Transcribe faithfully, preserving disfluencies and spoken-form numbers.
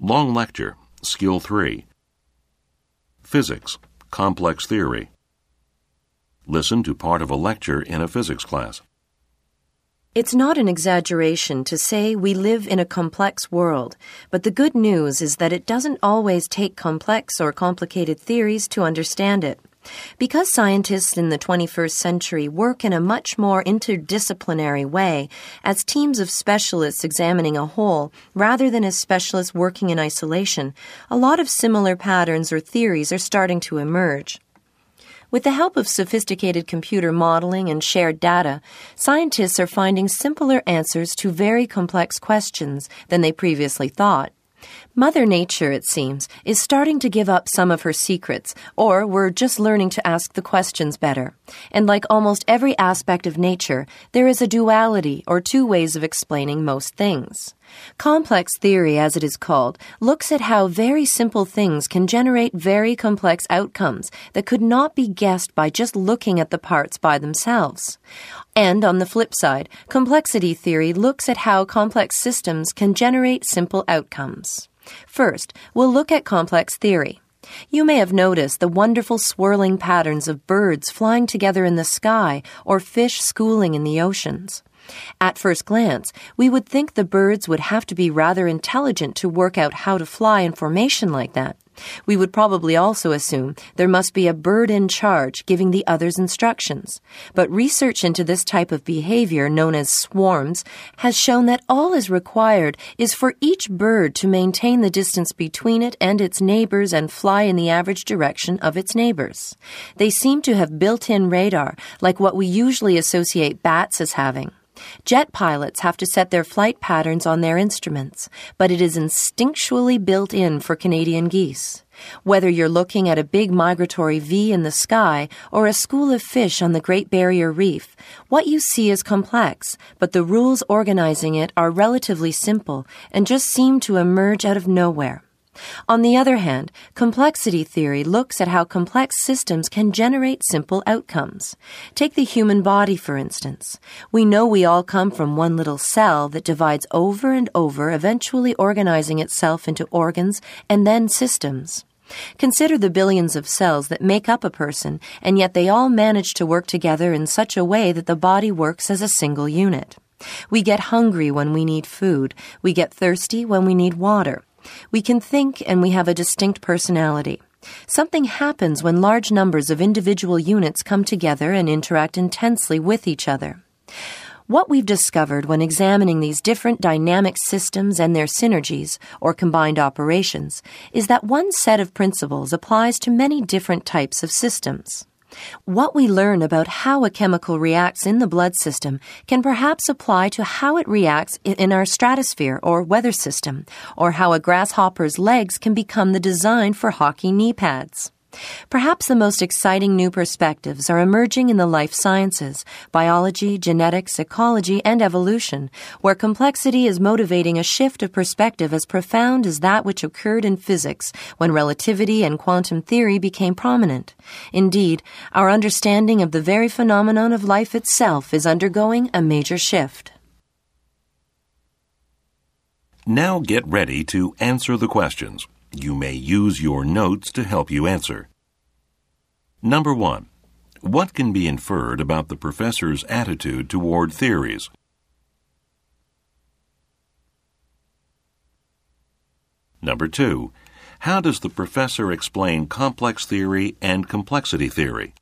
Long lecture, Skill three. Physics, complex theory. Listen to part of a lecture in a physics class. It's not an exaggeration to say we live in a complex world, but the good news is that it doesn't always take complex or complicated theories to understand it. Because scientists in the twenty-first century work in a much more interdisciplinary way, as teams of specialists examining a whole, rather than as specialists working in isolation, a lot of similar patterns or theories are starting to emerge. With the help of sophisticated computer modeling and shared data, scientists are finding simpler answers to very complex questions than they previously thought. Mother Nature, it seems, is starting to give up some of her secrets, or we're just learning to ask the questions better. And like almost every aspect of nature, there is a duality or two ways of explaining most things. Complex theory, as it is called, looks at how very simple things can generate very complex outcomes that could not be guessed by just looking at the parts by themselves. And on the flip side, complexity theory looks at how complex systems can generate simple outcomes. First, we'll look at complex theory. You may have noticed the wonderful swirling patterns of birds flying together in the sky or fish schooling in the oceans. At first glance, we would think the birds would have to be rather intelligent to work out how to fly in formation like that. We would probably also assume there must be a bird in charge giving the others instructions. But research into this type of behavior, known as swarms, has shown that all is required is for each bird to maintain the distance between it and its neighbors and fly in the average direction of its neighbors. They seem to have built-in radar, like what we usually associate bats as having. Jet pilots have to set their flight patterns on their instruments, but it is instinctually built in for Canadian geese. Whether you're looking at a big migratory V in the sky or a school of fish on the Great Barrier Reef, what you see is complex, but the rules organizing it are relatively simple and just seem to emerge out of nowhere. On the other hand, complexity theory looks at how complex systems can generate simple outcomes. Take the human body, for instance. We know we all come from one little cell that divides over and over, eventually organizing itself into organs and then systems. Consider the billions of cells that make up a person, and yet they all manage to work together in such a way that the body works as a single unit. We get hungry when we need food. We get thirsty when we need water. We can think and we have a distinct personality. Something happens when large numbers of individual units come together and interact intensely with each other. What we've discovered when examining these different dynamic systems and their synergies, or combined operations, is that one set of principles applies to many different types of systems. What we learn about how a chemical reacts in the blood system can perhaps apply to how it reacts in our stratosphere or weather system, or how a grasshopper's legs can become the design for hockey knee pads. Perhaps the most exciting new perspectives are emerging in the life sciences, biology, genetics, ecology, and evolution, where complexity is motivating a shift of perspective as profound as that which occurred in physics when relativity and quantum theory became prominent. Indeed, our understanding of the very phenomenon of life itself is undergoing a major shift. Now get ready to answer the questions. You may use your notes to help you answer. Number one, what can be inferred about the professor's attitude toward theories? Number two, how does the professor explain complex theory and complexity theory?